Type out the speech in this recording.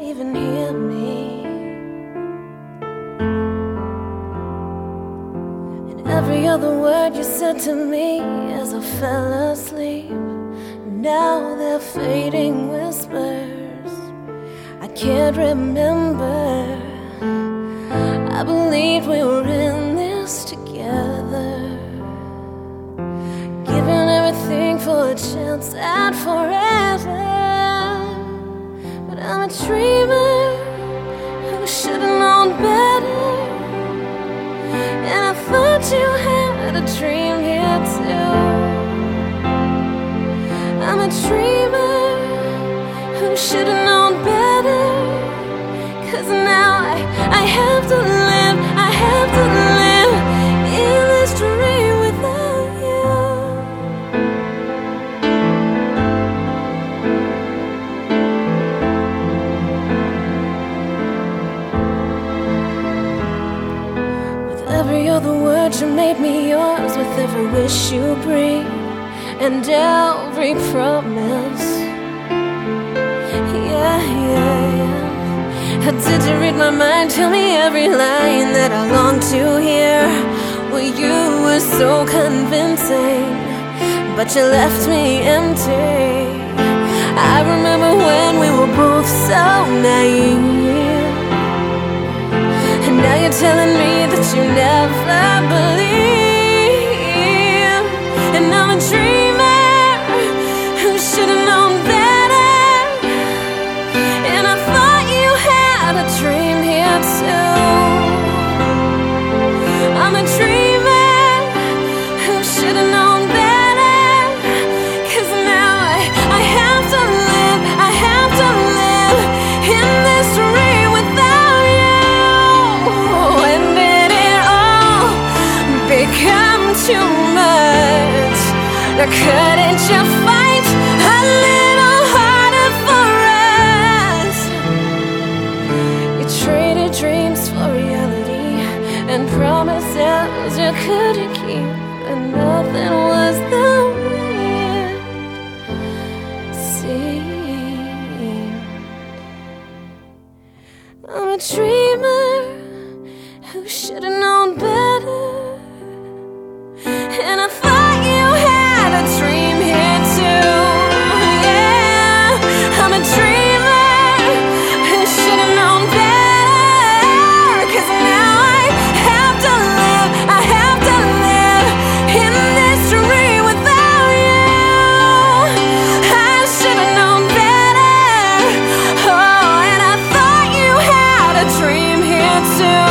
even hear me. And every other word you said to me as I fell asleep, now they're fading whispers. I can't remember. I believed we were in this together, giving everything for a chance at forever. But I'm a dreamer who should've known better, and I thought you had a dream here too. I'm a dreamer who should've known better, 'cause now I have to live, I have to live in this dream without you. With every other word you made me yours, with every wish you breathe and every promise. Yeah, yeah, yeah. How did you read my mind? Tell me every line that I long to hear. Well, you were so convincing, but you left me empty. I remember when we were both so naive, and now you're telling me that you never believe. And I'm a dreamer who should've known better, and I thought you had a dream here too. I'm a dreamer who should've known better, 'cause now I have to live, I have to live in this dream without you. When did it all become too much? Couldn't you fight a little harder for us? You traded dreams for reality and promises you couldn't keep, and nothing was the way it seemed. I'm a dreamer who should've known better, and I thought you had a dream here too. Yeah, I'm a dreamer who should've known better, 'cause now I have to live, I have to live in this dream without you. I should've known better. Oh, and I thought you had a dream here too.